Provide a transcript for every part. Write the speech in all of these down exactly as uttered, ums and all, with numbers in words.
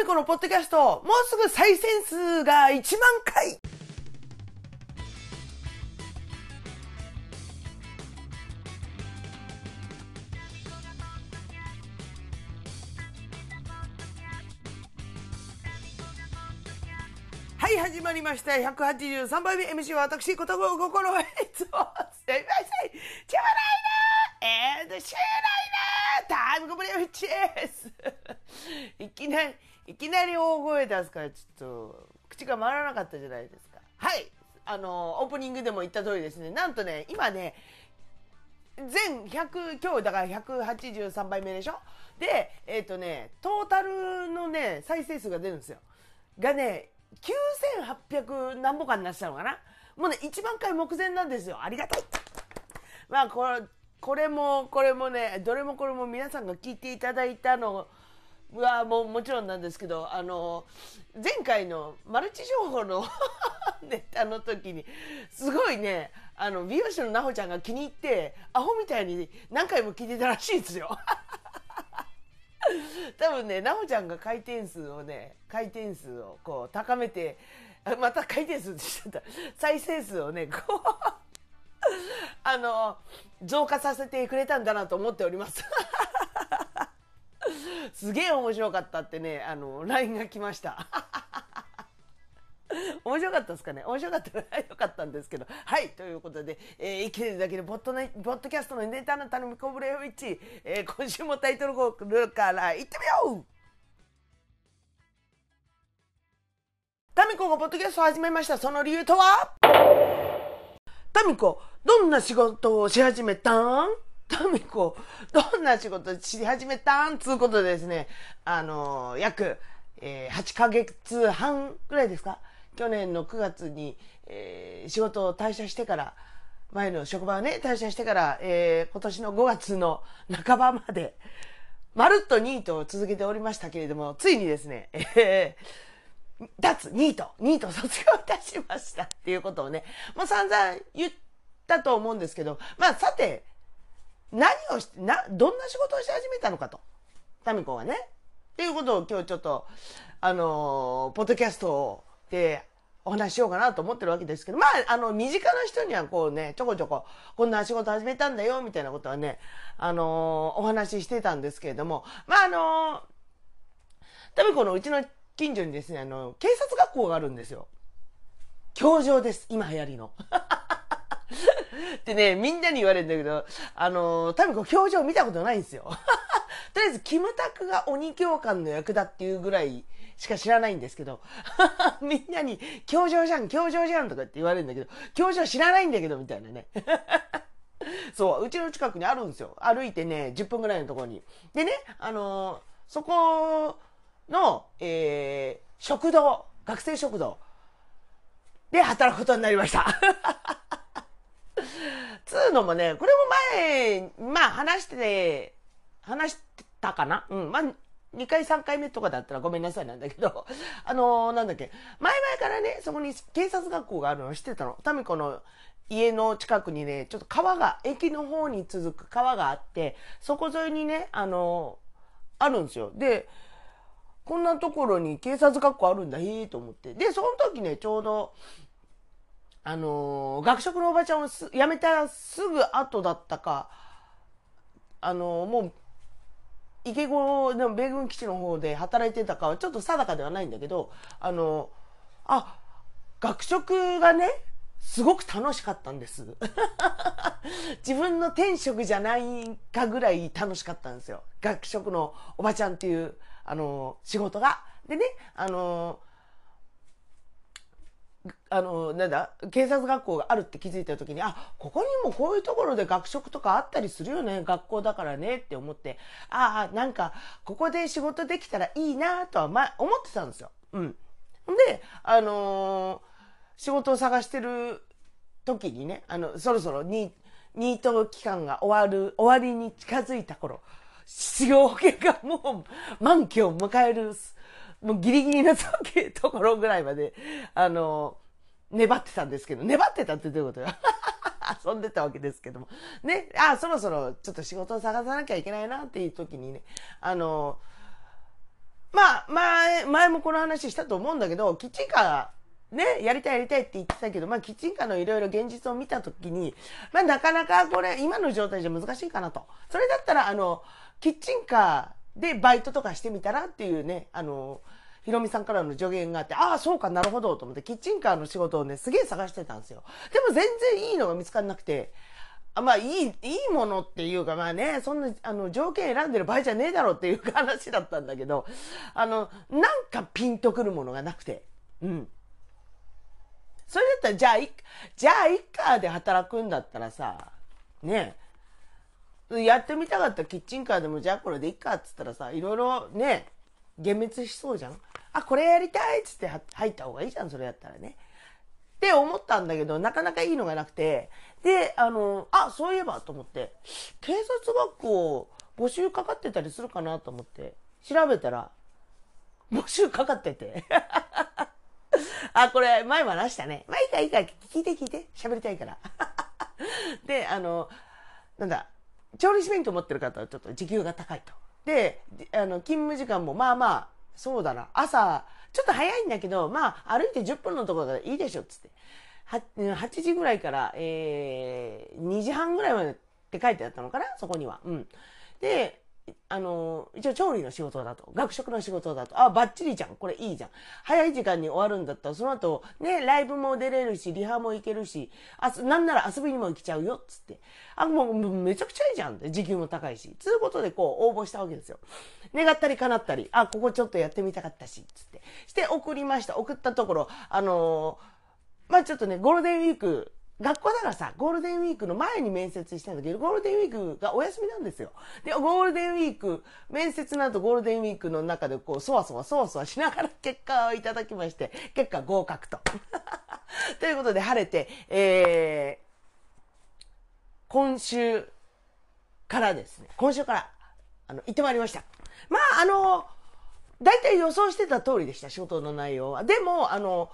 ミコのポッドキャスト、もうすぐ再生数がいちまんかい。はい、始まりました。ひゃくはちじゅうさんばいめ エムシー は私、ことご心はいつもすいません。ちゃわないなえーと、しゅうないなタイムコブレウチです。いきなり、いきなり大声出すから、ちょっと、口が回らなかったじゃないですか。はい。あの、オープニングでも言った通りですね。なんとね、今ね、全ひゃく、今日だからひゃくはちじゅうさんばいめでしょで、えっとね、トータルのね、再生数が出るんですよ。がね、きゅうせんはっぴゃく何ぼかになったのかな。もうね、いちまんかい目前なんですよ。ありがたい。まあ、これ、これも、これもね、どれもこれも皆さんが聞いていただいたのはもうもちろんなんですけど、あの、前回のマルチ情報のネタの時に、すごいね、あの、美容師のなほちゃんが気に入って、アホみたいに何回も聞いてたらしいんですよ。多分ね、なほちゃんが回転数をね、回転数をこう高めて、また回転数って言ってた、再生数をね、こう、あの、増加させてくれたんだなと思っております。すげえ面白かったってね、あの、ライン が来ました。面白かったですかね。面白かったらよかったんですけど。はい。ということで、えー、生きてるだけでポッドネ、ポッドキャストのネタの頼みこぶれをいち、えー、今週もタイトルコールから行ってみよう。タミコがポッドキャストを始めました。その理由とは？タミコ、どんな仕事をし始めたん？タミコ、どんな仕事をし始めたんつうことでですね、あのー、約、えー、はちかげつはんぐらいですか？去年のくがつに、えー、仕事を退社してから、前の職場をね、退社してから、えー、今年のごがつの半ばまで、まるっとニートを続けておりましたけれども、ついにですね、えー、脱ニート、ニート卒業いたしましたっていうことをね、もう散々言ったと思うんですけど、まあさて、何をして、な、どんな仕事をし始めたのかと。タミコがね。っていうことを今日ちょっと、あのー、ポッドキャストでお話ししようかなと思ってるわけですけど、まあ、あの、身近な人にはこうね、ちょこちょこ、こんな仕事始めたんだよ、みたいなことはね、あのー、お話ししてたんですけれども、まあ、あのー、タミコのうちの近所にですね、あの、警察学校があるんですよ。教場です。今流行りの。ってね、みんなに言われるんだけど、あのー、タミコ教場見たことないんですよ。とりあえず、キムタクが鬼教官の役だっていうぐらいしか知らないんですけど、みんなに、教場じゃん、教場じゃんとかって言われるんだけど、教場知らないんだけど、みたいなね。そう、うちの近くにあるんですよ。歩いてね、じゅっぷんぐらいのところに。でね、あのー、そこの、えー、食堂、学生食堂で働くことになりました。つうのもね、これも前、まあ話してて、話してたかなうん。まあ、にかいさんかいめとかだったらごめんなさいなんだけど、あのー、なんだっけ、前々からね、そこに警察学校があるのを知ってたの。タミコの家の近くにね、ちょっと川が、駅の方に続く川があって、そこ沿いにね、あのー、あるんですよ。で、こんなところに警察学校あるんだ、へえと思って。で、その時ね、ちょうど、あのー、学食のおばちゃんをす辞めたすぐ後だったか、あのー、もう、池子の米軍基地の方で働いてたかはちょっと定かではないんだけど、あのー、あ、学食がね、すごく楽しかったんです。自分の天職じゃないかぐらい楽しかったんですよ。学食のおばちゃんっていう、あのー、仕事が。でね、あのー、あの、なんだ、警察学校があるって気づいた時に、あ、ここにもこういうところで学食とかあったりするよね、学校だからねって思って、ああ、なんか、ここで仕事できたらいいなとは、ま、思ってたんですよ。うん。で、あのー、仕事を探してる時にね、あの、そろそろニニート期間が終わる、終わりに近づいた頃、失業保険がもう満期を迎える、もうギリギリのところぐらいまで、あの、粘ってたんですけど、粘ってたってどういうことよ。遊んでたわけですけども。ね、あ、そろそろちょっと仕事を探さなきゃいけないなっていう時にね、あの、 まあ、前、前もこの話したと思うんだけど、キッチンカー、ね、やりたいやりたいって言ってたけど、まあ、キッチンカーのいろいろ現実を見たときに、まあ、なかなかこれ、今の状態じゃ難しいかなと。それだったら、あの、キッチンカーでバイトとかしてみたらっていうね、あの、ひろみさんからの助言があって、ああ、そうかなるほど、と思って、キッチンカーの仕事をね、すげえ探してたんですよ。でも全然いいのが見つからなくて、あまあ、いい、いいものっていうか、まあね、そんな、あの、条件選んでる場合じゃねえだろうっていう話だったんだけど、あの、なんかピンとくるものがなくて。うん。それだったら、じゃあ、いじゃあ、一家で働くんだったらさ、ね、やってみたかったキッチンカーでも、じゃあこれでいっかっつったらさ、いろいろね、幻滅しそうじゃん。あ、これやりたいっつって入った方がいいじゃん、それやったらね。って思ったんだけど、なかなかいいのがなくて、で、あの、あ、そういえばと思って、警察学校募集かかってたりするかなと思って、調べたら、募集かかってて。あ、これ前も話したね。まあいいかいいか、聞いて聞いて、喋りたいから。で、あの、なんだ、調理師免許持ってる方はちょっと時給が高いと。で、あの、勤務時間もまあまあ、そうだな、朝、ちょっと早いんだけど、まあ、歩いてじゅっぷんのところがいいでしょ、っつって。は、はちじぐらいから、えー、にじはんぐらいまでって書いてあったのかな、そこには。うん。で、あの、一応調理の仕事だと。学食の仕事だと。あ、バッチリじゃん。これいいじゃん。早い時間に終わるんだったら、その後、ね、ライブも出れるし、リハも行けるし、あ、なんなら遊びにも行けちゃうよ、つって。あ、もう、めちゃくちゃいいじゃんって。時給も高いし。つうことで、こう、応募したわけですよ。願ったり叶ったり、あ、ここちょっとやってみたかったし、つって。して送りました。送ったところ、あのー、まあちょっとね、ゴールデンウィーク、学校だからさ、ゴールデンウィークの前に面接したんだけど、ゴールデンウィークがお休みなんですよ。で、ゴールデンウィーク、面接の後ゴールデンウィークの中でこう、そわそわそわそわしながら結果をいただきまして、結果合格と。ということで晴れて、えー、今週からですね、今週から、あの、行ってまいりました。まあ、あの、大体予想してた通りでした、仕事の内容は。でも、あの、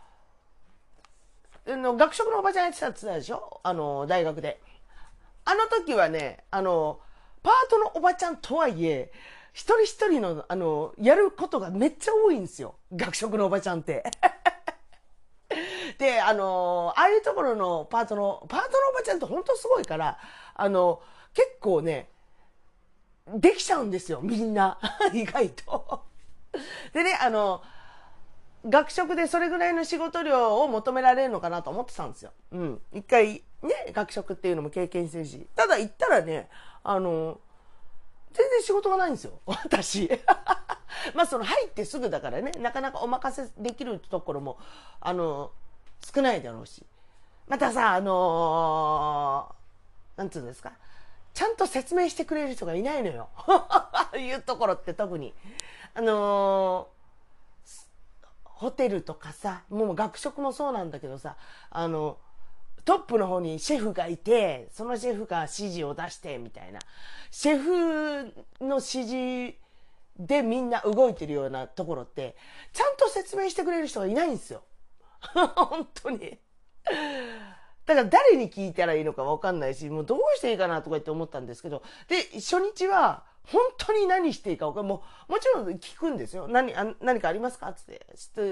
あの学食のおばちゃんやってたって言ったでしょ、あの、大学で。あの時はね、あの、パートのおばちゃんとはいえ、一人一人の、あの、やることがめっちゃ多いんですよ。学食のおばちゃんって。で、あの、ああいうところのパートの、パートのおばちゃんって本当すごいから、あの、結構ね、できちゃうんですよ、みんな。意外と。でね、あの、学食でそれぐらいの仕事量を求められるのかなと思ってたんですよ。うん。一回ね、学食っていうのも経験してるし。ただ行ったらね、あの、全然仕事がないんですよ。私。まあその入ってすぐだからね、なかなかお任せできるところも、あの、少ないだろうし。またさ、あのー、なんつうんですか。ちゃんと説明してくれる人がいないのよ。ああいうところって特に。あのー、ホテルとかさ、もう学食もそうなんだけどさ、あの、トップの方にシェフがいて、そのシェフが指示を出して、みたいな。シェフの指示でみんな動いてるようなところって、ちゃんと説明してくれる人がいないんですよ。本当に。だから誰に聞いたらいいのか分かんないし、もうどうしていいかなとか言って思ったんですけど、で、初日は、本当に何していいか分かんない。もう、もちろん聞くんですよ。何、あ何かありますかつって。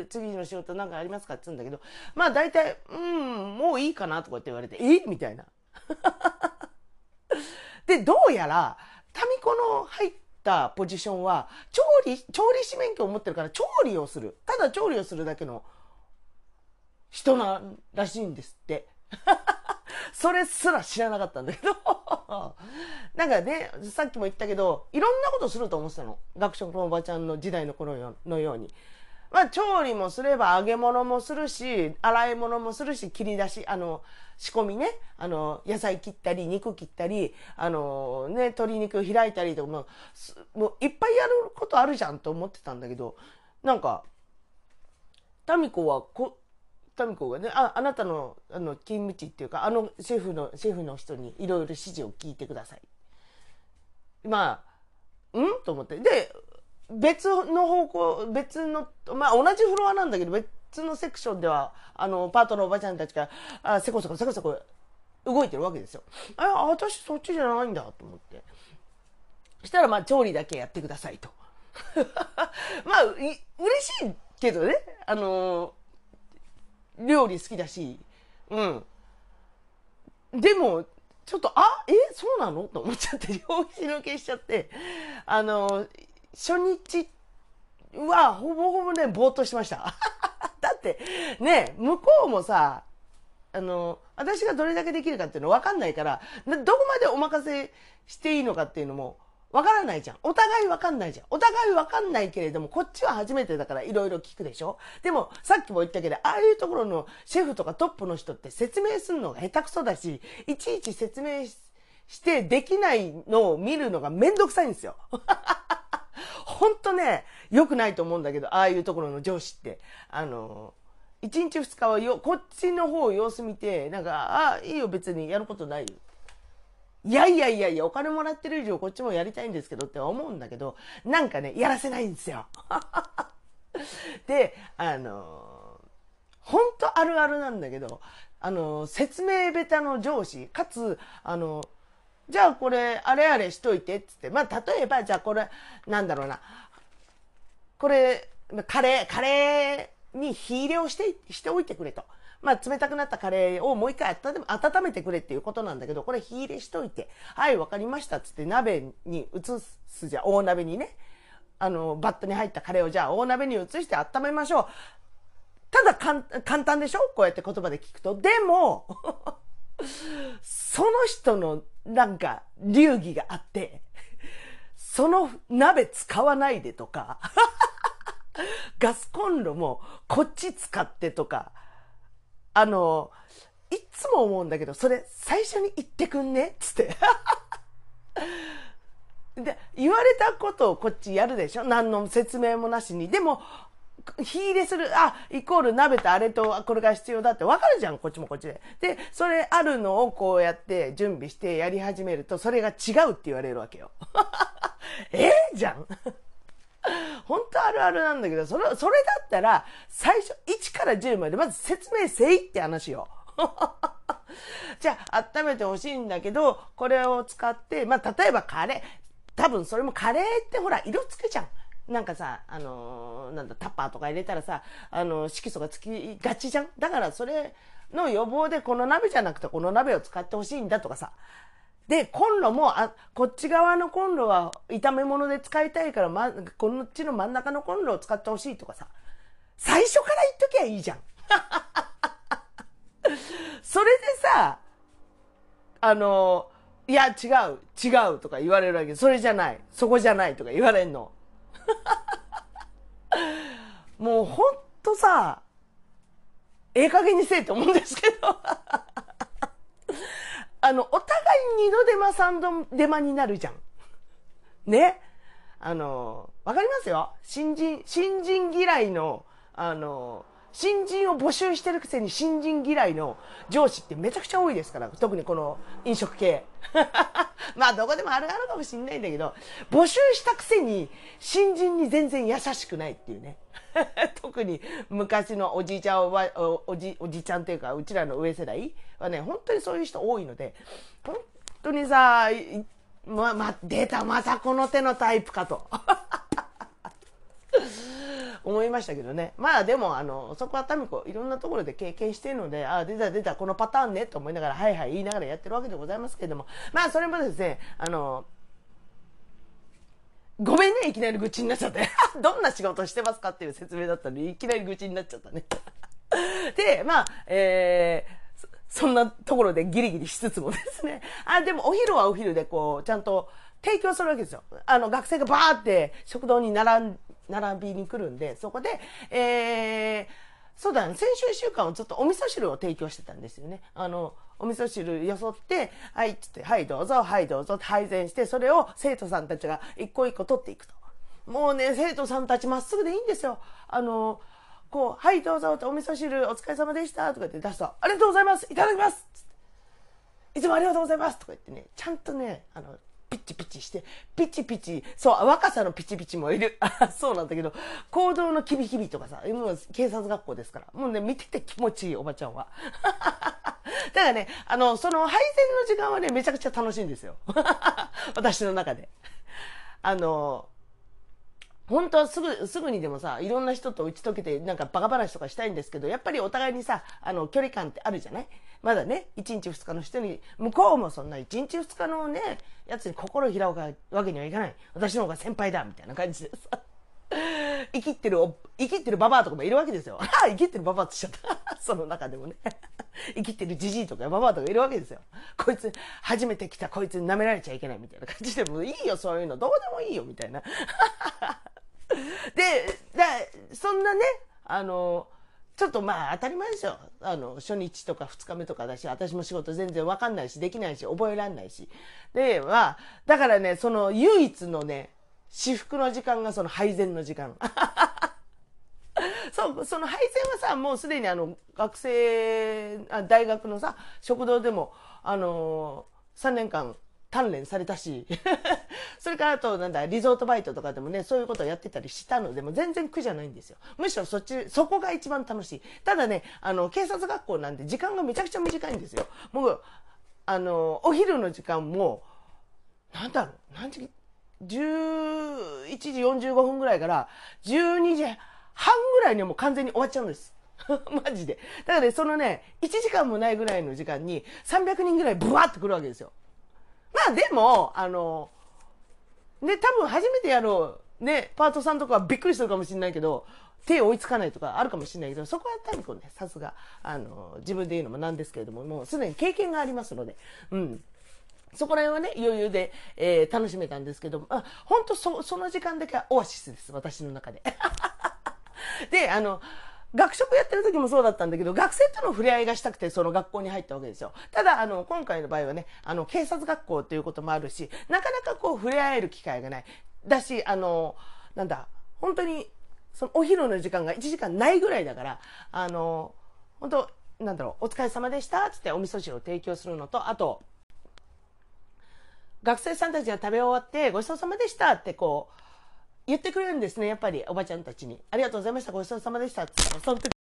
次の仕事何かありますかって言うんだけど、まあ大体、うん、もういいかなとかって言われて、えみたいな。で、どうやら、タミコの入ったポジションは、調理、調理師免許を持ってるから調理をする。ただ調理をするだけの人ならしいんですって。それすら知らなかったんだけどなんかね、さっきも言ったけど、いろんなことすると思ってたの。学食のおばちゃんの時代の頃のように。まあ、調理もすれば揚げ物もするし、洗い物もするし、切り出し、あの、仕込みね、あの、野菜切ったり、肉切ったり、あの、ね、鶏肉開いたりとか、もう、もういっぱいやることあるじゃんと思ってたんだけど、なんか、タミコはこ、タミコがね、あ、あなたの、あの、勤務地っていうか、あのシェフの、シェフの人にいろいろ指示を聞いてください。まあ、んと思って。で、別の方向、別の、まあ同じフロアなんだけど、別のセクションでは、あの、パートのおばちゃんたちが、あ、せこせこせこせこ動いてるわけですよ。あ、私そっちじゃないんだと思って。したら、まあ、調理だけやってくださいと。 まあ、嬉しいけどね。あのー、料理好きだし、うん。でも、ちょっと、あ、え、そうなのと思っちゃって、両肘抜けしちゃって、あのー、初日はほぼほぼね、ぼーっとしました。だって、ね、向こうもさ、あの、私がどれだけできるかっていうの分かんないから、どこまでお任せしていいのかっていうのも分からないじゃん。お互い分かんないじゃん。お互い分かんないけれども、こっちは初めてだからいろいろ聞くでしょ。でも、さっきも言ったけど、ああいうところのシェフとかトップの人って説明するのが下手くそだし、いちいち説明してできないのを見るのがめんどくさいんですよ。ほんとね、良くないと思うんだけど、ああいうところの上司って。あの、一日二日はよ、こっちの方様子見て、なんか、あ、いいよ別にやることないよ。いやいやいやいや、お金もらってる以上こっちもやりたいんですけどって思うんだけど、なんかね、やらせないんですよ。で、あの、ほんとあるあるなんだけど、あの、説明下手の上司、かつ、あの、じゃあこれ、あれあれしといてっつって、まあ、例えば、じゃあこれ、なんだろうな、これ、カレー、カレーに火入れをして、しておいてくれと。まあ、冷たくなったカレーをもう一回温めてくれっていうことなんだけど、これ火入れしといて、はい、わかりましたっつって鍋に移すじゃん、大鍋にね。あの、バットに入ったカレーをじゃあ大鍋に移して温めましょう。ただかん簡単でしょこうやって言葉で聞くと。でも、その人のなんか流儀があって、その鍋使わないでとか、ガスコンロもこっち使ってとか、あの、いつも思うんだけど、それ最初に言ってくんねつって。で、言われたことをこっちやるでしょ何の説明もなしに。でも、火入れする、あ、イコール鍋とあれとこれが必要だってわかるじゃん、こっちもこっちで。で、それあるのをこうやって準備してやり始めると、それが違うって言われるわけよ。えー、じゃん。本当あるあるなんだけど、それ、それだったら、最初、いちからじゅうまでまず説明せいって話よ。じゃあ、温めてほしいんだけど、これを使って、まあ、例えばカレー、多分それもカレーってほら、色つくじゃん。なんかさ、あのー、なんだ、タッパーとか入れたらさ、あのー、色素がつきがちじゃん。だからそれの予防で、この鍋じゃなくてこの鍋を使ってほしいんだとかさ。で、コンロも、あ、こっち側のコンロは炒め物で使いたいから、ま、こっちの真ん中のコンロを使ってほしいとかさ。最初から言っときゃいいじゃん。それでさ、あの、いや、違う、違うとか言われるわけ。それじゃない、そこじゃないとか言われんの。もうほんとさ、ええ加減にせえって思うんですけど。あの、お互い二度手間三度手間になるじゃん。ね。あの、わかりますよ。新人、新人嫌いの、あの、新人を募集してるくせに新人嫌いの上司ってめちゃくちゃ多いですから。特にこの飲食系。まあどこでもあるあるかもしんないんだけど、募集したくせに新人に全然優しくないっていうね。特に昔のおじいちゃんは、お、おじ、おじちゃんっていうか、うちらの上世代はね、本当にそういう人多いので、本当にさ、ま、ま、出た、またこの手のタイプかと。思いましたけどね。まあでも、あの、そこはタミコいろんなところで経験しているので、ああ、出た出た、このパターンね、と思いながら、はいはい言いながらやってるわけでございますけれども、まあそれもですね、あの、ごめんね、いきなり愚痴になっちゃって。どんな仕事してますかっていう説明だったのに、いきなり愚痴になっちゃったね。で、まあ、えー、そんなところでギリギリしつつもですね、あ、でもお昼はお昼でこう、ちゃんと提供するわけですよ。あの、学生がバーって食堂に並ん、並びに来るんで、そこで、えー、そうだね、先週いっしゅうかんはずっとお味噌汁を提供してたんですよね。あの、お味噌汁よそって、はい、つって、はい、どうぞ、はい、どうぞ、配膳して、それを生徒さんたちが一個一個取っていくと。もうね、生徒さんたちまっすぐでいいんですよ。あの、こう、はい、どうぞ、お味噌汁お疲れ様でした、とか言って出すと、ありがとうございます、いただきますつって、いつもありがとうございますとか言ってね、ちゃんとね、あの、ピッチピチして、ピチピチ、そう、若さのピチピチもいる。そうなんだけど、行動のキビキビとかさ、もう警察学校ですから。もうね、見てて気持ちいい、おばちゃんは。だからね、あの、その配膳の時間はね、めちゃくちゃ楽しいんですよ。私の中で。あの、 本当はすぐ、すぐにでもさ、いろんな人と打ち解けて、なんかバカ話とかしたいんですけど、やっぱりお互いにさ、あの、距離感ってあるじゃない？まだね、いちにちふつかの人に、向こうもそんないちにちふつかのね、やつに心を開くわけにはいかない。私の方が先輩だ、みたいな感じでさ。生きってる、生きってるババアとかもいるわけですよ。ああ、生きってるババアってしちゃった。その中でもね。生きってるジジイとかババアとかいるわけですよ。こいつ、初めて来たこいつに舐められちゃいけないみたいな感じで、もういいよ、そういうの。どうでもいいよ、みたいな。で、だそんなね、あの、ちょっとまあ当たり前ですよ。あの、初日とか二日目とかだし、私も仕事全然わかんないし、できないし、覚えらんないし。で、まあ、だからね、その唯一のね、至福の時間がその配膳の時間。そう、その配膳はさ、もうすでにあの、学生、あ大学のさ、食堂でも、あのー、さんねんかん鍛錬されたし、それからあと、なんだ、リゾートバイトとかでもね、そういうことをやってたりしたので、もう全然苦じゃないんですよ。むしろそっち、そこが一番楽しい。ただね、あの、警察学校なんで時間がめちゃくちゃ短いんですよ。もう、あの、お昼の時間も、なんだろう、何時、じゅういちじよんじゅうごふんぐらいからじゅうにじはんぐらいにはもう完全に終わっちゃうんです。マジで。だからね、そのね、いちじかんもないぐらいの時間にさんびゃくにんぐらいブワーって来るわけですよ。まあでも、あの、ね、多分初めてやろう、ね、パートさんとかはびっくりするかもしれないけど、手追いつかないとかあるかもしれないけど、そこはタミコね、さすが、あの、自分で言うのもなんですけれども、もうすでに経験がありますので、うん。そこら辺はね、余裕で、えー、楽しめたんですけど、あ、本当そ、その時間だけはオアシスです、私の中で。で、あの、学食やってる時もそうだったんだけど、学生との触れ合いがしたくて、その学校に入ったわけですよ。ただ、あの、今回の場合はね、あの、警察学校っていうこともあるし、なかなかこう、触れ合える機会がない。だし、あの、なんだ、本当に、そのお昼の時間がいちじかんないぐらいだから、あの、本当なんだろう、お疲れ様でしたつってお味噌汁を提供するのと、あと、学生さんたちが食べ終わって、ごちそうさまでしたってこう、言ってくれるんですね、やっぱりおばちゃんたちに。ありがとうございました、ごちそうさまでしたって言ったら、その時、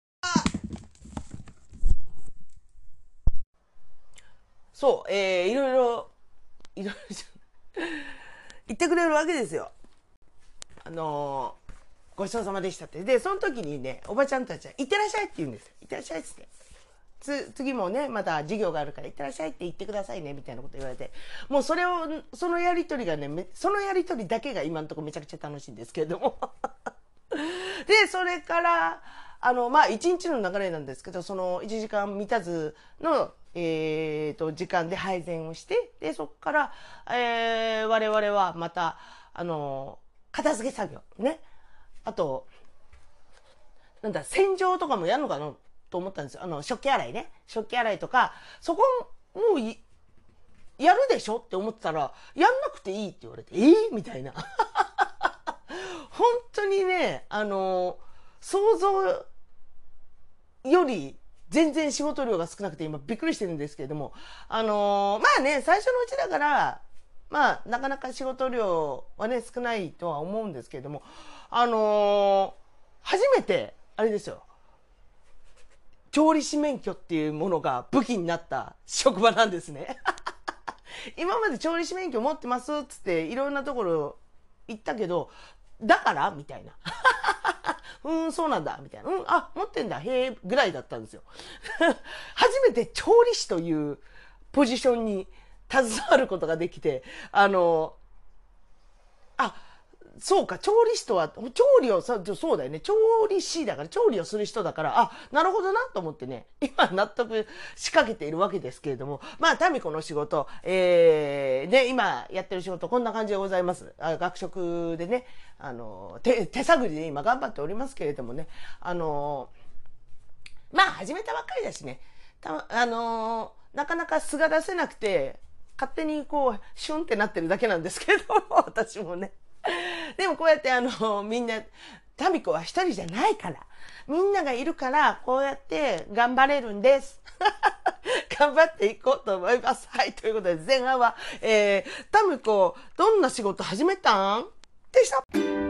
そう、えー、いろいろ、いろいろ言ってくれるわけですよ。あのー、ごちそうさまでしたって。で、その時にね、おばちゃんたちは、いってらっしゃいって言うんですよ。いってらっしゃいっつって。つ、次もね、また授業があるから、いってらっしゃいって言ってくださいね、みたいなこと言われて。もうそれを、そのやりとりがね、そのやりとりだけが今のところめちゃくちゃ楽しいんですけれども。で、それから、あの、まあ、一日の流れなんですけど、そのいちじかん満たずの、えーと、時間で配膳をして、で、そこから、えー、我々はまた、あの、片付け作業、ね。あと、なんだ、洗浄とかもやるのかなと思ったんですよ。あの、食器洗いね。食器洗いとか、そこ、もうい、やるでしょって思ってたら、やんなくていいって言われて、えー、みたいな。本当にね、あの、想像より全然仕事量が少なくて今びっくりしてるんですけれども、あの、まあね、最初のうちだから、まあ、なかなか仕事量はね、少ないとは思うんですけれども、あの、初めて、あれですよ、調理師免許っていうものが武器になった職場なんですね。今まで調理師免許持ってますっつっていろんなところ行ったけど、だからみたいな。うーん、そうなんだ。みたいな。うん、あ、持ってんだ。へえ、ぐらいだったんですよ。初めて調理師というポジションに携わることができて、あの、あ、そうか、調理師とは、調理をさ、そうだよね。調理師だから、調理をする人だから、あ、なるほどなと思ってね、今納得しかけているわけですけれども、まあ、タミコの仕事、えー、で、今やってる仕事、こんな感じでございます。あ学食でね、あの、手、手探りで今頑張っておりますけれどもね、あの、まあ、始めたばっかりだしね、たあの、なかなか素が出せなくて、勝手にこう、シュンってなってるだけなんですけども、私もね。でもこうやってあの、みんな、タミコは一人じゃないから、みんながいるから、こうやって頑張れるんです。頑張っていこうと思います。はい、ということで前半は、えー、タミコ、どんな仕事始めたんでした。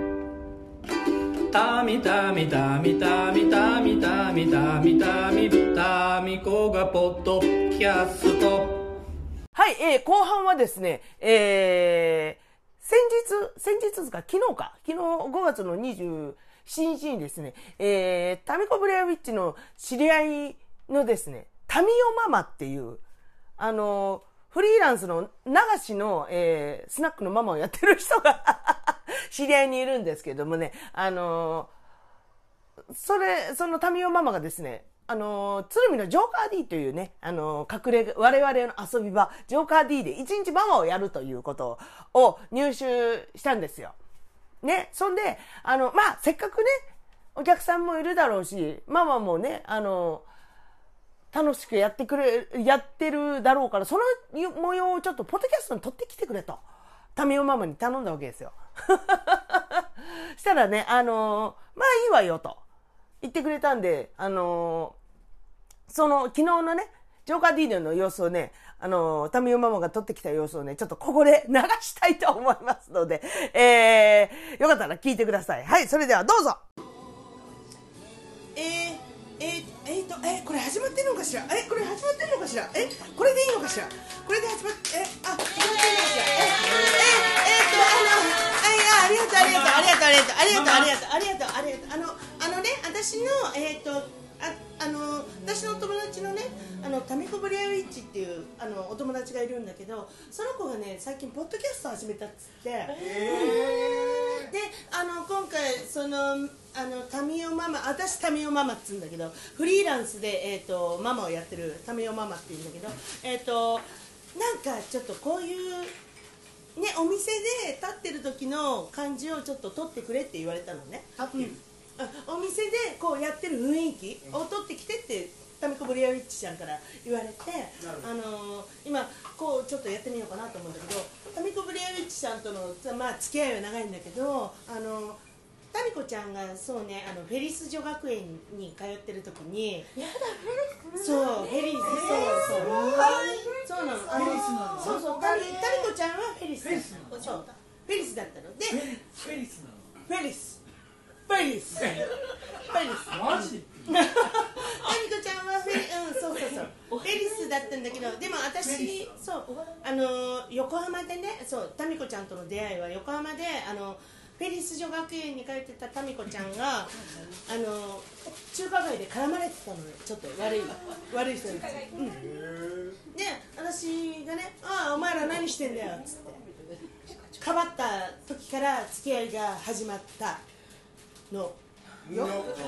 タミタミタミタミタミタミタミタミタミコがポッドキャスト。 はい、えー、後半はですね、えー、 先日先日ですか昨日か昨日ごがつのにじゅうしちにちにですね、えー、タミコブレアウィッチの知り合いのですねタミオママっていうあのフリーランスの流しの、えー、スナックのママをやってる人が知り合いにいるんですけどもね、あのー、それそのタミオママがですね、あのー、鶴見のジョーカー D というね、あのー、隠れ我々の遊び場ジョーカー D で一日ママをやるということを入手したんですよ。ね、そんであのまあせっかくねお客さんもいるだろうし、ママもねあのー楽しくやってくれ、やってるだろうから、その模様をちょっとポッドキャストに撮ってきてくれと、タミオママに頼んだわけですよ。したらね、あのー、まあいいわよと言ってくれたんで、あのー、その昨日のね、ジョーカー D の様子をね、あのー、タミオママが撮ってきた様子をね、ちょっとここで流したいと思いますので、えー、よかったら聞いてください。はい、それではどうぞ。えーえー、えーと、えー、これ始まってんのかしらえー、これ始まってんのかしらえー、これでいいのかしらこれで始まって、えー、あ、始まってんのかしらえー、えー、えーと、あの、あ、いや、ありがとう、ありがとう、ありがとう、ありがとう、ありがとう、ありがとう、ありがとう、ありがとう、あの、あのね、私の、えーと、あ、あの、私の友達のね、あの、タミコブレアウィッチっていう、あの、お友達がいるんだけど、その子がね、最近、ポッドキャスト始めたっつって、で、あの、今回、その、あのタミオママ、私タミオママっつうんだけど、フリーランスで、えー、とママをやってるタミオママっていうんだけど、えー、となんかちょっとこういうねお店で立ってる時の感じをちょっと撮ってくれって言われたのね。立ってる、うん、お店でこうやってる雰囲気を撮ってきてってタミコブレアウィッチちゃんから言われて、あのー、今こうちょっとやってみようかなと思うんだけど、タミコブレアウィッチちゃんとの、まあ、付き合いは長いんだけど、あのータミコちゃんがそうね、あのフェリス女学園に通ってる時に、やだフェリス、そうフェリス、そうそうそうなの、あのそうそうタミコちゃんはフェリス、そうフェリスだったので、 フェリスなの、 フェリスフェリスフェリスマジでタミコちゃんはフェリ、うん、そうそうそうフェリスだったんだけど、でも私そうあの横浜でね、そうタミコちゃんとの出会いは横浜で、あのフェリス女学園に通ってたタミコちゃんがあの中華街で絡まれてたのよ、ちょっと悪い悪い人に、うん、で私がね、ああお前ら何してんだよっつってかばった時から付き合いが始まったのよ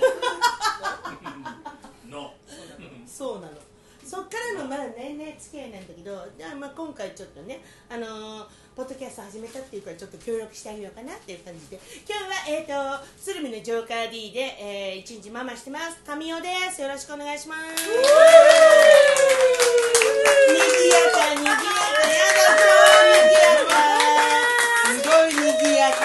のそうなの。そっからのまだ年々付き合いなんだけど、じゃあまあ今回ちょっとね、あのー、ポッドキャスト始めたっていうからちょっと協力してあげようかなっていう感じで、今日はえーと鶴見のジョーカー D で、えー、一日ママしてます。タミオです。よろしくお願いします。にぎやかにぎやか、やだ超にぎやか、すごいにぎやか。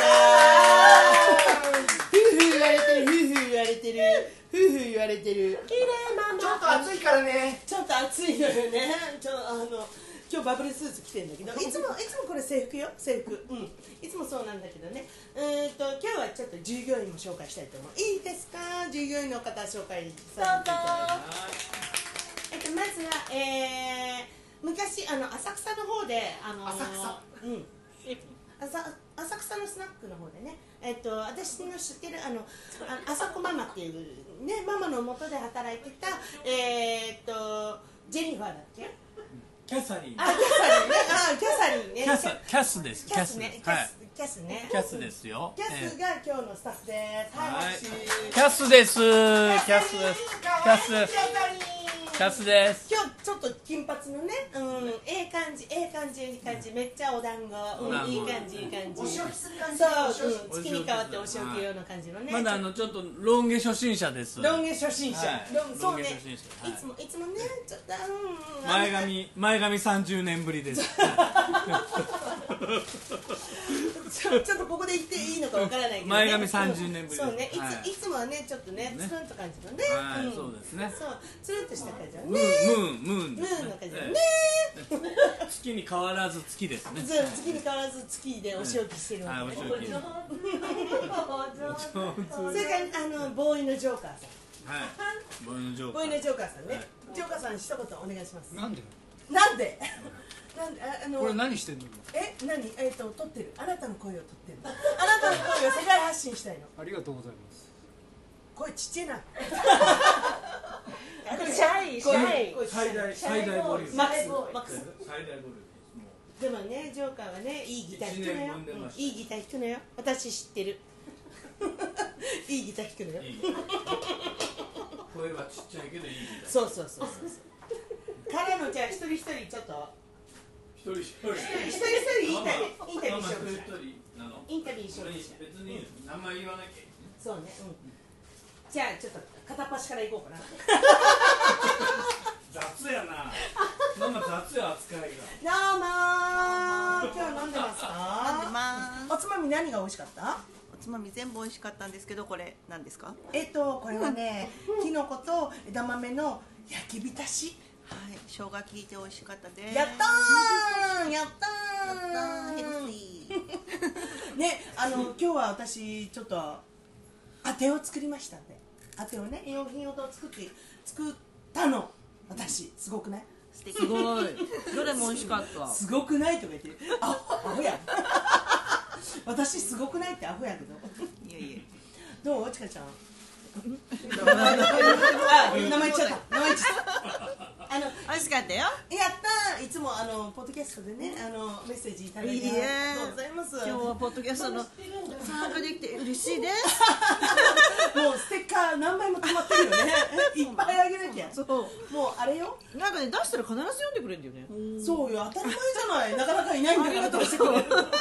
ふうふう言われてる、ふうふう言われてる、ふうふう言われてる。きれいママ。 ちょっと暑いからね。 ちょっと暑いのよね。ちょあの今日バブルスーツ着てるんだけど、いつもいつもこれ制服よ、制服。うん。いつもそうなんだけどね。うーんと今日はちょっと従業員も紹介したいと思う。いいですか？従業員の方紹介させていただきます。えっとまずはえー、昔あの浅草の方であの浅草。 うん。浅浅草のスナックの方でね、えっと、私の知ってるあのあさこママっていう、ね、ママの元で働いてた、えー、っとジェニファーだっけ、 キャサリン、 あキャサリンね、あキャサリンね、 キャサキャスです、 キャスね、キャス、 はい、 キャスね、 キャスですよ、 キャスが今日のスタッフです。 はい、 拍手。 キャスです、キャスです、キャスです、キャスです。 今日ちょっと金髪のね、うん、ええ感じ、ええ感じ、いい感じ、めっちゃお団子、うん、いい感じ、いい感じ。お仕置きする感じ。そう、うん、月に変わってお仕置き用の感じのね。 まだあのちょっとロン毛初心者です。 ロン毛初心者。そうね。いつもいつもね、ちょっとうん。 前髪前髪さんじゅうねんぶりです。 ちょちょっとここで言っていいのかわからないけど、 前髪さんじゅうねんぶり。 そうね、いついつもはねちょっとねつるんと感じのね。 はい、そうですね。 そう、つるんとした感じのね。ムーンムーンムーンの感じのね。 月に変わらず月ですね。 そう、月に変わらず月でお仕置きしてるわけ。 はい、お仕置き。 それからあのボーイのジョーカーさん。 はい。ボーイのジョーカー。 ボーイのジョーカーさんね。ジョーカーさん一言お願いします。 なんで？ なんでなんでああのこれ何してんの？ え何えっ、ー、と撮ってるあなたの声を撮ってるあなたの声を世界発信したいの。 ありがとうございます。 声ちっちゃいなシャイシャイ最大最大ボリューム。 マックスマックス最大ボリューム。 でもねジョーカーはねいいギター弾くのよ、うん、いいギター弾くのよ私知ってるいいギター弾くのよいい声はちっちゃいけどいいギター。 そうそうそうそうからのじゃあ一人一人ちょっと一人一人一人一人インタビューインタビューしようかしら一人なの。 インタビューしようかしら別に名前言わなきゃいい。 そうね、うん、じゃあちょっと片っ端から行こうかな雑やな。ママ雑や扱いが。 どうもー今日飲んでますか？ 飲んでます。 おつまみ何が美味しかった？ おつまみ全部美味しかったんですけど、これ何ですか？ えっとこれはねきのこと枝豆の焼き浸し。 はい、生姜効いて美味しかったです。 やったーやったーやったーヘルシー。 ね、あの今日は私ちょっとあてを作りましたんで、あてをね栄養品を作って作ったの私すごくない？ 素敵。すごい。どれも美味しかった。 すごくないとか言ってアホアホや私すごくないってアホやけどいやいや。 どうちかちゃんあ名前言っちゃった名前言っちゃったあの美味しかったよ。 やったーいつもあのポッドキャストでねあのメッセージいただいていいえ。 ありがとうございます。 今日はポッドキャストの参加できて嬉しいです。 もうステッカー何枚も溜まってるよねいっぱいあげなきゃ。 そうもうあれよなんかね出したら必ず読んでくれるんだよね。 そうよ当たり前じゃないなかなかいないんだからどうしてくれる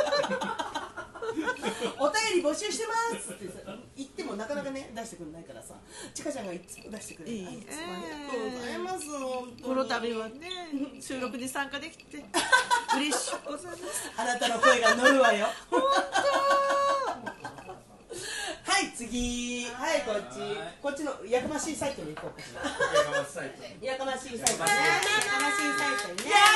お便り募集してますってさ言ってもなかなかね出してくれないからさちかちゃんがいつも出してくれる。 いいあいつもありがとうございます本当にこの度はね収録に参加できて嬉しくございます。 あなたの声が乗るわよ本はい次はいこっちこっちのやかましいサイトに行こうかしらやかましサイト。 やかましいサイトねやかましいサイトねや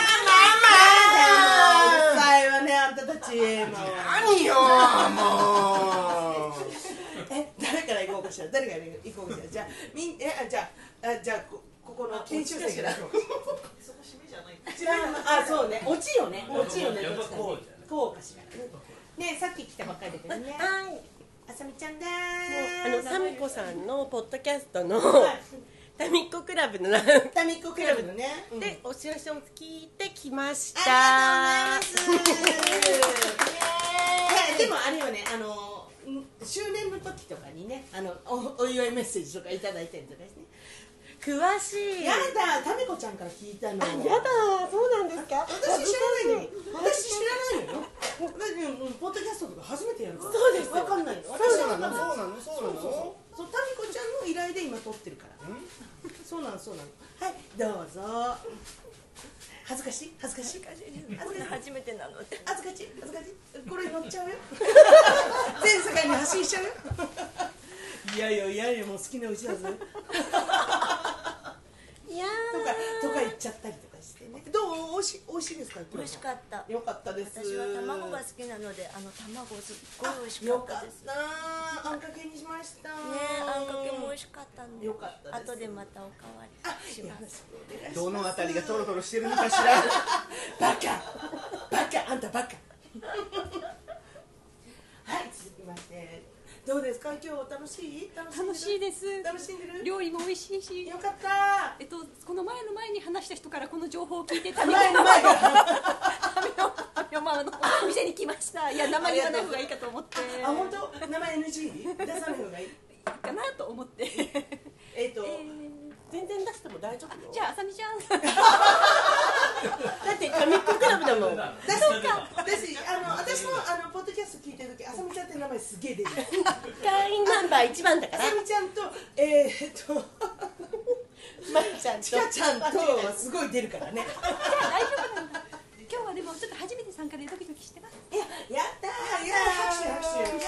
うるさいわねあんたたちもう何よもう。 え誰から行こうかしら誰から行こうかしらじゃあみんえあじゃああじゃあこここの研修生から行こうかそこ締めじゃない。 しらあそうね落ちよね落ちよねやっぱどっちかねこうじゃないこうかしらねさっき来たばっかりだけどねはい、 あさみちゃんであのーすタミコさんのポッドキャストのはいタミッコクラブのタミッコクラブのねうんでお知らせを聞いてきましあた。 りがとうございますいやでもあれよねあの周年の時とかにねあの お, お祝いメッセージとかいただいたりとかですね。 詳しい。 やだタミコちゃんから聞いたの。 あ、やだ、そうなんですか。 私知らないのよ。私知らないのよ。私もうポッドキャストとか初めてやるから。 そうですわかんないの。 そう私なのはわかんないそうなのそうなの。 そうタミコちゃんの依頼で今撮ってるから。そうなのそうなの。はいどうぞ。恥ずかしい恥ずかしい。 これ初めてなので。 恥ずかしい恥ずかしい。これ乗っちゃうよ。全世界に発信しちゃうよ。いやいやいやいやもう好きなうちだぜ。 いやとかとか言っちゃったりとかしてね。どうおいしおいしいですか。 美味しかった。 よかったです。 私は卵が好きなので、あの卵すっごい美味しかよかっったです。ね、 た。あんかけにしました。 あんかけも美味しかったんで。 よかったです。 後でまたおかわりします。 どのあたりがトロトロしてるのかしら。バカバカあんたバカ。はい続きましてどうですか今日楽しい？楽楽しいです。 楽しんでる？ 料理も美味しいし、 よかった。 えっとこの前の前に話した人からこの情報を聞いて前の前からタミオママのお店に来ました。いや名前言わない方がいいかと思って。 あ本当名前 エヌジー 出さない方がいいかなと思って。 えっと、 え全然出しても大丈夫よ。 ー、じゃああさみちゃん。 だってタミッコクラブだもん。 だそうか私あの私もあのポッドキャスト聞いてる時あさみちゃんって名前すげえ出る。 会員ナンバー一番だから。 あさみちゃんとえー、っとまいちゃんと。 ちかちゃんとはすごい出るからね。 じゃあ大丈夫なんだ。今日はでもちょっと初めて参加でドキドキしてます。 いややったーいや拍手拍手。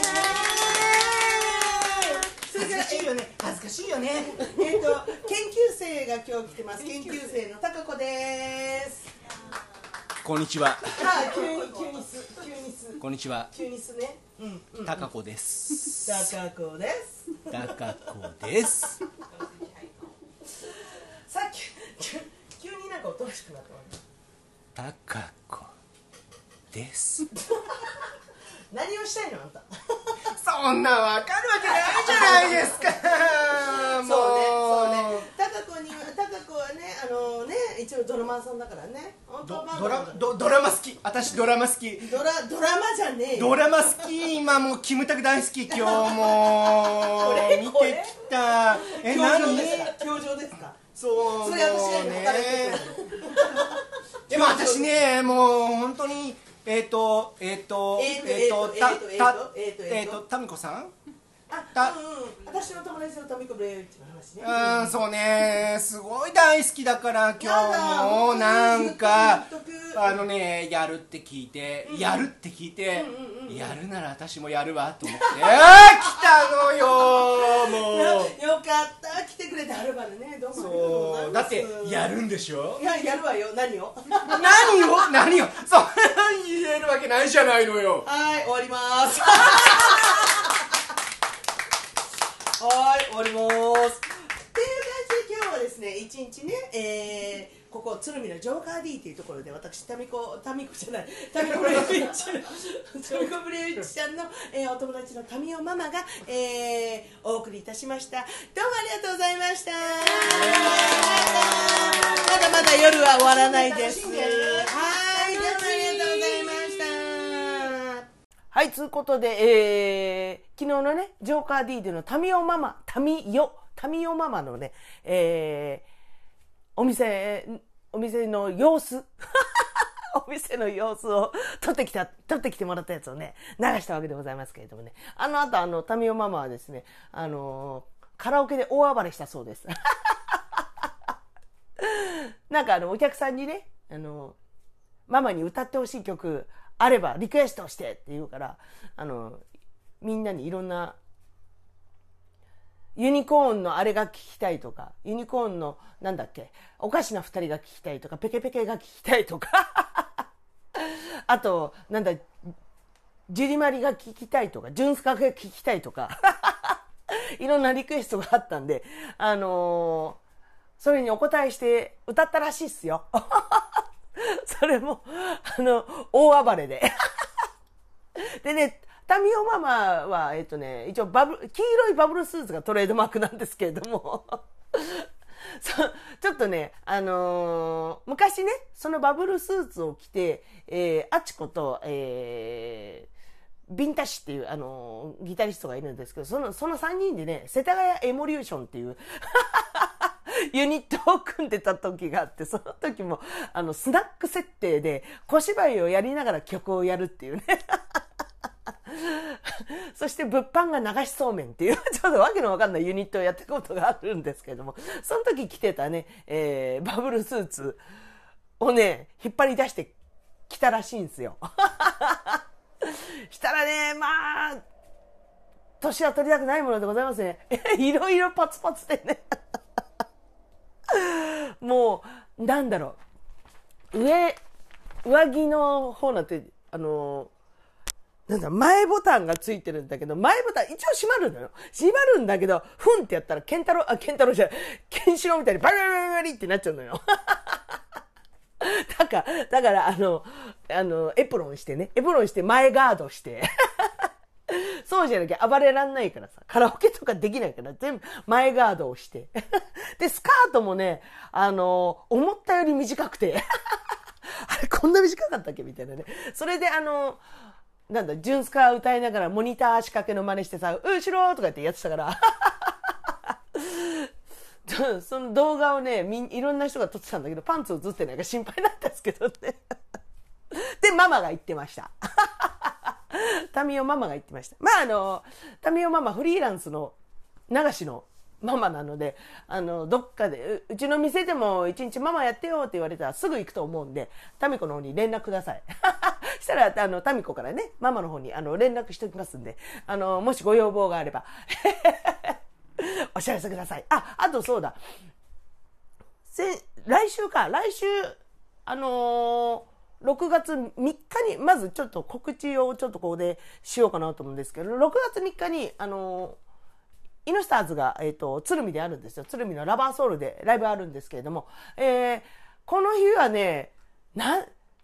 それからいいよね恥ずかしいよね。えっと研究生が今日来てます。研究生のたかこです。 こんにちは。 あ急に急にす急にすこんにちは。 急にすね。うんうん。 たかこです。 たかこです。 たかこです。 さっき急急になんかおとなしくなったわね。 たかこです何をしたいのあんた。 そんなわかるわけないじゃないですかもうそうねそうね。タカ子にはタカ子はねあのね一応ドラマーさんだからね。本当はバンドドラドドラマ好き。私ドラマ好き。 ドラドラマじゃねえよ。 ドラマ好き。今もうキムタク大好き。今日も見てきた。え教何場ですか。教場ですか。 そうそれ私がもう働いてねくれる。 でも私ねもう本当にえっとえっとえーとえっとたえーとえーたとえーとえっとタミコさんあ、 たうんうん。私の友達のタミコブレイウチの話ね。 うんそうねすごい大好きだから今やだ日もなんか言っとく言っとくあのねやるって聞いてやるって聞いてやるなら私もやるわと思ってあー来たのよもうよかった来てくれてはるばるね。どうもありがとうございます。 そうだってやるんでしょいややるわよ。何を。 何を何をそんな言えるわけないじゃないのよはい終わります。はい終わります。っていう感じで今日はですね一日ね、えー、ここ鶴見のジョーカー D というところで私タミコタミコじゃないタミコブレイウッチのタミコブレイウッチさんの、えー、お友達のタミオママが、えー、お送りいたしました。どうもありがとうございました。まだまだ夜は終わらないです。はいどうもありがとうございました。はい、ということで、えー、昨日のね、ジョーカー D でのタミオママ、タミヨ、タミオママのね、えー、お店、お店の様子、お店の様子を撮ってきた、撮ってきてもらったやつをね、流したわけでございますけれどもね、あの後、あの、タミオママはですね、あのー、カラオケで大暴れしたそうです。なんかあの、お客さんにね、あのー、ママに歌ってほしい曲、あればリクエストしてって言うからあのみんなにいろんなユニコーンのあれが聞きたいとかユニコーンのなんだっけおかしな二人が聞きたいとかペケペケが聞きたいとかあとなんだジュリマリが聞きたいとかジュンスカが聞きたいとかいろんなリクエストがあったんであのー、それにお答えして歌ったらしいっすよ。それもあの大暴れででねタミオママはえっとね一応バブ黄色いバブルスーツがトレードマークなんですけれどもそちょっとねあのー、昔ねそのバブルスーツを着て、えー、アチコと、えー、ビンタシっていう、あのー、ギタリストがいるんですけどそのそのさんにんでね世田谷エモリューションっていうユニットを組んでた時があってその時もあのスナック設定で小芝居をやりながら曲をやるっていうねそして物販が流しそうめんっていうちょっとわけのわかんないユニットをやってたことがあるんですけどもその時着てたね、えー、バブルスーツをね引っ張り出してきたらしいんですよしたらねまあ年は取りたくないものでございますねいろいろパツパツでねもうなんだろう上上着の方なんてあのなんだ前ボタンがついてるんだけど前ボタン一応閉まるのよ閉まるんだけどフンってやったらケンタロウあケンタロウじゃないケンシロウみたいにバリバリバリバリってなっちゃうのよだからだからあのあのエプロンしてねエプロンして前ガードしてそうじゃなきゃ暴れらんないからさカラオケとかできないから全部前ガードをしてでスカートもねあの思ったより短くてあれこんな短かったっけみたいなねそれであのなんだジュンスカ歌いながらモニター仕掛けの真似してさ後ろとか言ってやってたからその動画をねみいろんな人が撮ってたんだけどパンツ映ってないか心配なんですけどねでママが言ってましたタミオママが言ってました。まああのタミオママフリーランスの流しのママなのであのどっかで う, うちの店でも一日ママやってよって言われたらすぐ行くと思うんでタミコの方に連絡くださいしたらあのタミコからねママの方にあの連絡しておきますんであのもしご要望があればお知らせください。ああとそうだせ来週か来週あのーろくがつみっかにまずちょっと告知をちょっとここでしようかなと思うんですけどろくがつみっかにあのイノスターズが、えー、と鶴見であるんですよ。鶴見のラバーソウルでライブあるんですけれども、えー、この日はねな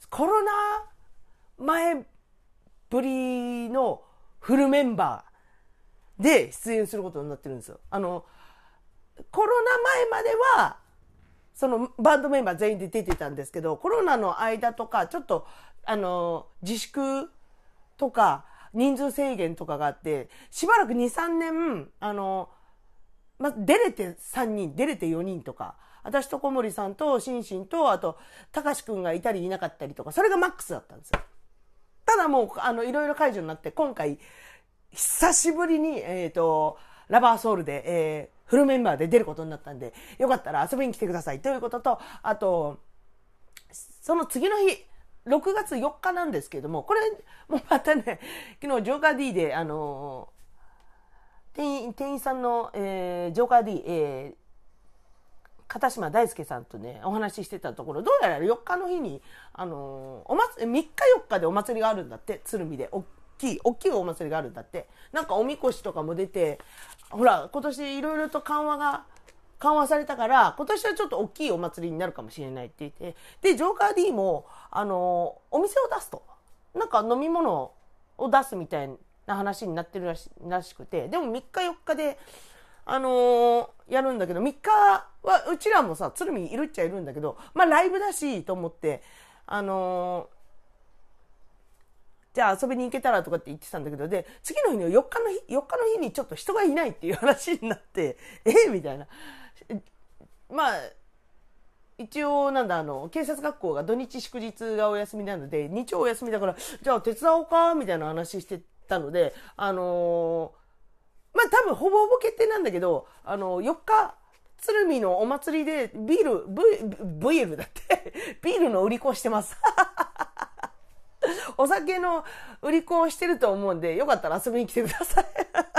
コロナ前ぶりのフルメンバーで出演することになってるんですよ。あのコロナ前まではそのバンドメンバー全員で出てたんですけど、コロナの間とかちょっとあの自粛とか人数制限とかがあって、しばらく にさんねんあの、ま、出れてさんにん出れてよにんとか、私と小森さんとシンシンとあとたかしくんがいたりいなかったりとか、それがマックスだったんですよ。ただもうあのいろいろ解除になって、今回久しぶりに、えーと、ラバーソウルで、えー、フルメンバーで出ることになったんで、よかったら遊びに来てくださいということと、あとその次の日ろくがつよっかなんですけれども、これもまたね、昨日ジョーカー D であの店員、店員さんの、えー、ジョーカー D、えー片島大輔さんとねお話ししてたところ、どうやらよっかの日にあのお祭みっかよっかでお祭りがあるんだって。鶴見で大きい大きいお祭りがあるんだって。なんかおみこしとかも出て、ほら今年いろいろと緩和が緩和されたから、今年はちょっと大きいお祭りになるかもしれないって言って、でジョーカー D もあのお店を出すと、なんか飲み物を出すみたいな話になってるらし、らしくて、でもみっかよっかであのー、やるんだけど、みっかはうちらもさ鶴見いるっちゃいるんだけど、まあライブだしと思って、あのー、じゃあ遊びに行けたらとかって言ってたんだけど、で次の日のよっかの日よっかの日にちょっと人がいないっていう話になって、えー、みたいな。まあ一応なんだあの警察学校が土日祝日がお休みなので、日曜お休みだからじゃあ手伝おうかみたいな話してたので、あのーまあ多分ほぼほぼ決定なんだけど、あのよっか鶴見のお祭りでビールブイエルだってビールの売り子をしてますお酒の売り子をしてると思うんで、よかったら遊びに来てください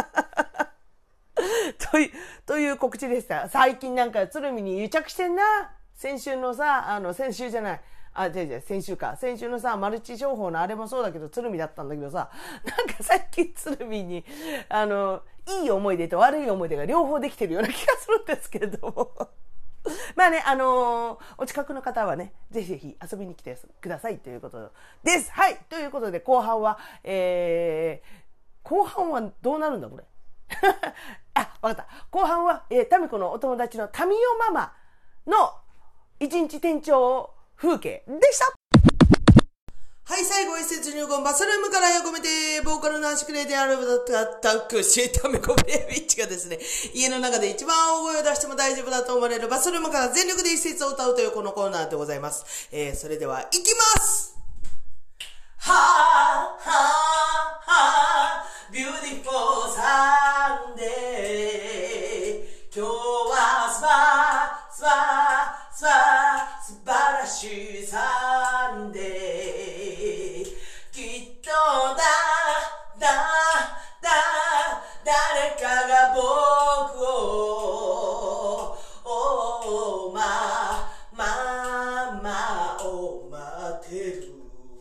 というという告知でした。最近なんか鶴見に癒着してんな。先週のさあの先週じゃないあ、違う違う、先週か。先週のさ、マルチ商法のあれもそうだけど、鶴見だったんだけどさ、なんか最近鶴見に、あの、いい思い出と悪い思い出が両方できてるような気がするんですけれども。まあね、あのー、お近くの方はね、ぜひぜひ遊びに来てくださいということです。はい。ということで、後半は、えー、後半はどうなるんだ、これ。あ、わかった。後半は、えー、タミコのお友達のタミオママの一日店長風景でした。はい、最後一節入魂バスルームから込めて、ボーカルの足くれであるだったくし、タメコベイビッチがですね、家の中で一番大声を出しても大丈夫だと思われるバスルームから全力で一節を歌うというこのコーナーでございます。えー、それでは、いきますはぁ、はぁ、はぁ、ビューティフォーサンデー。今日はスパスパスパ素晴らしいサンデー。きっとだだだ誰かが僕をおまままを待ってる。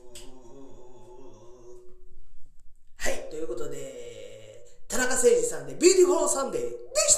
はい、ということで田中誠二さんでビューティフォーサンデーでした。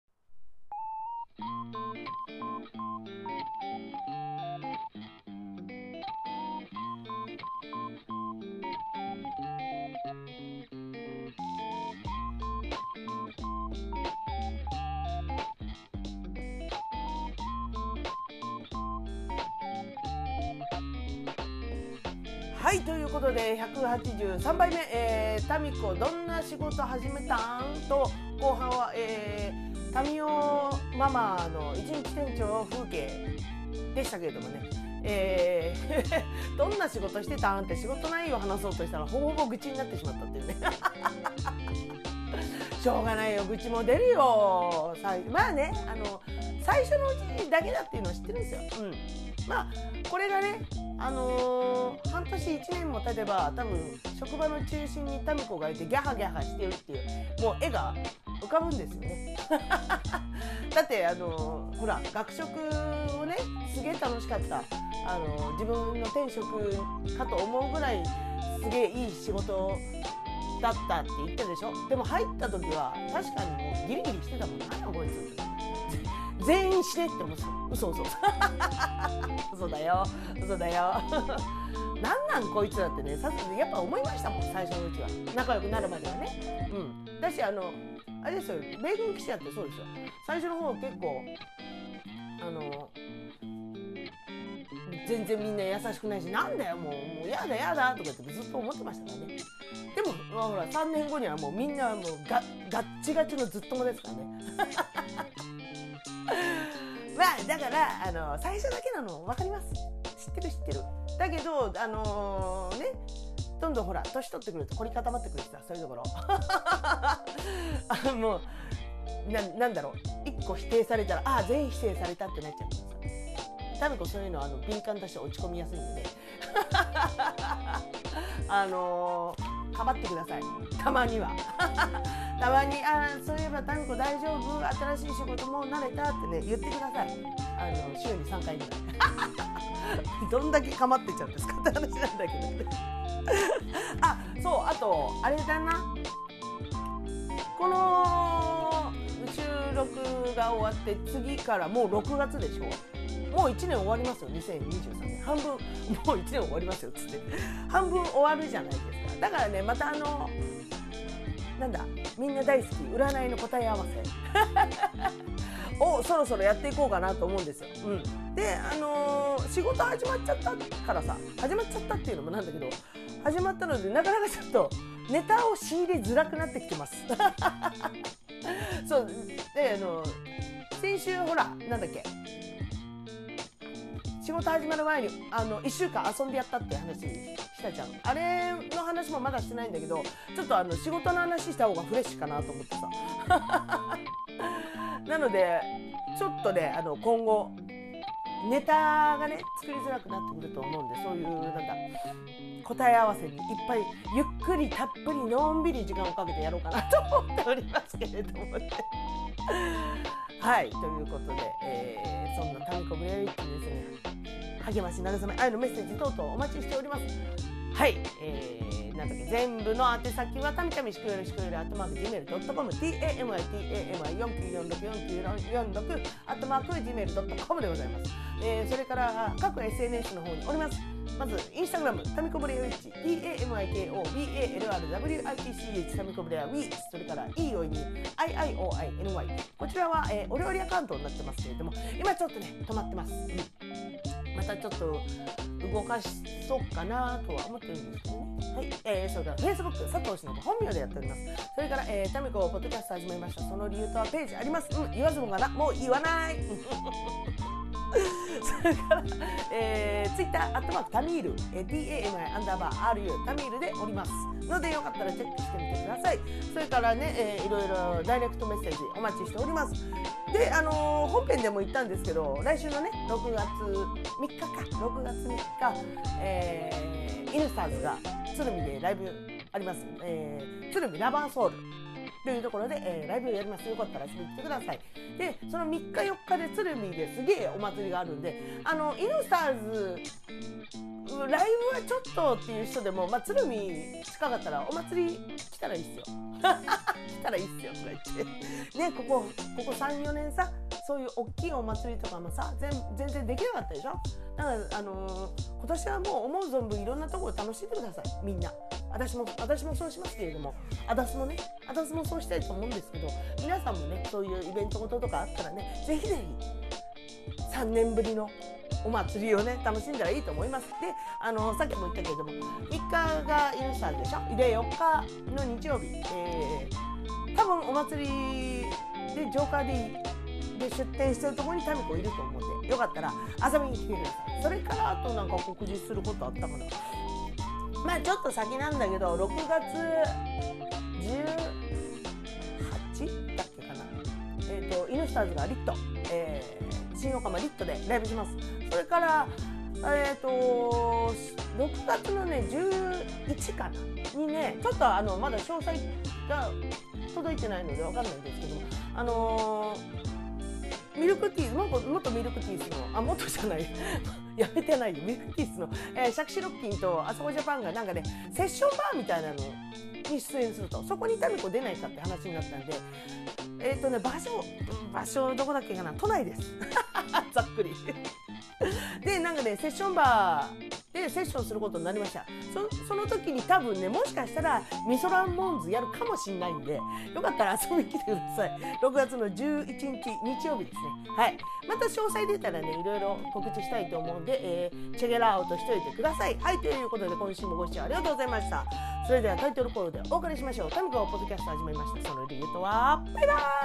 はい、ということでひゃくはちじゅうさんばいめ、えー、タミコどんな仕事始めたんと、後半は、えー、タミオママの一日店長風景でしたけれどもね、えー、どんな仕事してたんって仕事内容を話そうとしたらほぼほぼ愚痴になってしまったっていうねしょうがないよ、愚痴も出るよ。まあね、あの最初のうちだけだっていうのは知ってるんですよ。うん、まあこれがね、あのー、半年いちねんも経てば多分職場の中心にタミコがいてギャハギャハしてるっていうもう絵が浮かぶんですよねだってあのー、ほら学食をねすげえ楽しかった、あのー、自分の転職かと思うぐらいすげえいい仕事だったって言ったでしょ。でも入った時は確かにもうギリギリしてたもん。何やこいつ全員死ねって思ってた。嘘嘘嘘だよ嘘だよなんなんこいつらってね、さすがやっぱ思いましたもん、最初のうちは。仲良くなるまではね。うん。だし、あの、あれですよ、米軍記者ってそうですよ。最初の方結構、あの、全然みんな優しくないし、なんだよ、もう、もうやだやだとかってずっと思ってましたからね。でも、まあ、ほら、さんねんごにはもうみんなもうガガッチガチのずっともですからね。まあ、だから、あの、最初だけなの分かります。知ってる知ってる。だけど、あのー、ね、どんどんほら、年取ってくると凝り固まってくるしさ、そういうところ。あもうな、なんだろう、一個否定されたら、ああ、全否定されたってなっちゃうからさ。タミコそういうのあの敏感として落ち込みやすいので、あのー、かばってください。たまには。たまに、ああ、そういえばタミコ大丈夫？新しい仕事もう慣れたってね、言ってください。あの、週にさんかいぐらい。どんだけかまってちゃうんですかって話なんだけどね。あ、そう、あと、あれだな。この収録が終わって次からもうろくがつでしょ。もういちねん終わりますよ、にせんにじゅうさんねん。半分、もういちねん終わりますよ、つって。半分終わるじゃないですか。だからね、またあの、なんだ、みんな大好き、占いの答え合わせをそろそろやっていこうかなと思うんですよ。うん。で、あのー、仕事始まっちゃったからさ、始まっちゃったっていうのもなんだけど、始まったので、なかなかちょっと、ネタを仕入れづらくなってきてます。そう、で、あの、先週ほら、なんだっけ、仕事始まる前にあのいっしゅうかん遊んでやったって話したじゃん。あれの話もまだしてないんだけど、ちょっとあの仕事の話した方がフレッシュかなと思ってさ。なのでちょっとね、あの今後ネタがね作りづらくなってくると思うんで、そういうなんだ答え合わせにいっぱいゆっくりたっぷりのんびり時間をかけてやろうかなと思っておりますけれどもね。はい、ということで、えー、そんなタミコブレイクですね、励まし慰め愛のメッセージ等々お待ちしております。はい、えー、なんだっけ、全部の宛先はたみたみしくよりしくよりアットマーク ジーメールドットコム ティーエーエムアイティーエーエムアイよんきゅうよんろくよんきゅうよんろく アットマーク ジーメールドットコム でございます。えー、それから各 エスエヌエス の方におります。まずインスタグラムタミコブレアウィッチ ティーエーエムアイケーオービーエーエルアールダブリューアイティーシーエイチ タミコブレアウィッチ、それから イーオーに アイアイオーアイエヌワイ、 こちらは、えー、お料理アカウントになってますけれども、今ちょっとね止まってます。うん、またちょっと動かしそうかなとは思ってるんですけどね。はい、えー、それから Facebook 佐藤しのぶ本名でやっております。それから、えー、タミコポッドキャスト始めました。その理由とはページあります。うん、言わずもがな、もう言わない。それから、えー、ツイッターアットマークタミール、えー、ティーエーエムアイ アンダーバー アールユー タミールでおりますので、よかったらチェックしてみてください。それからね、えー、いろいろダイレクトメッセージお待ちしております。で、あのー、本編でも言ったんですけど、来週のねろくがつみっかかろくがつみっか、えー、イヌスターズが鶴見でライブあります。えー、鶴見ラバーソウルというところで、えー、ライブをやります。よかったら遊びに来てください。で、そのみっかよっかで鶴見ですげえお祭りがあるんで、あのイヌスターズライブはちょっとっていう人でも、まあ、鶴見近かったらお祭り来たらいいっすよ。来たらいいっすよとか言ってね、ここここさんよねんさ、そういう大きいお祭りとかもさ全全然できなかったでしょ。だからあのー、今年はもう思う存分いろんなところを楽しんでください、みんな。私も私もそうしますけれども、アダスもねアダスもそうしたいと思うんですけど、皆さんもねそういうイベントごととかあったらね、ぜひぜひさんねんぶりのお祭りをね楽しんだらいいと思います。で、あのさっきも言ったけれども、みっかがイヌスターズでしょ。でよっかの日曜日、えー、多分お祭りでジョーカーでで出店してるところにタミコいると思うんで、よかったら遊びに来てください。それからあとなんか告示することあったかな。まあちょっと先なんだけど、ろくがつじゅうはちだっけかな、えっとイヌスターズがリット、えー、新横浜リットでライブします。それからえっとろくがつのねじゅういちかなにね、ちょっとあのまだ詳細が届いてないのでわかんないんですけども、あのー、ミルクティーズ、もっともっとミルクティーズの、あ、もっとじゃないやめてないよ、ミルクティーズの、えー、シャクシロッキンとあそこジャパンがなんかねセッションバーみたいなのに出演すると、そこにタミコ出ないかって話になったんで、えっとね場所場所どこだっけかな、都内ですざっくりで、なんかねセッションバでセッションすることになりました。 そ, その時に多分ね、もしかしたらみそらんモンズやるかもしれないんで、よかったら遊びに来てください。ろくがつのじゅういちにち日曜日ですね。はい、また詳細出たらね、いろいろ告知したいと思うんで、えー、チェケラアウトしておいてください。はい、ということで今週もご視聴ありがとうございました。それではタイトルコールでお別れしましょう。タミコポッドキャスト始めました。その理由とはバイバーイ。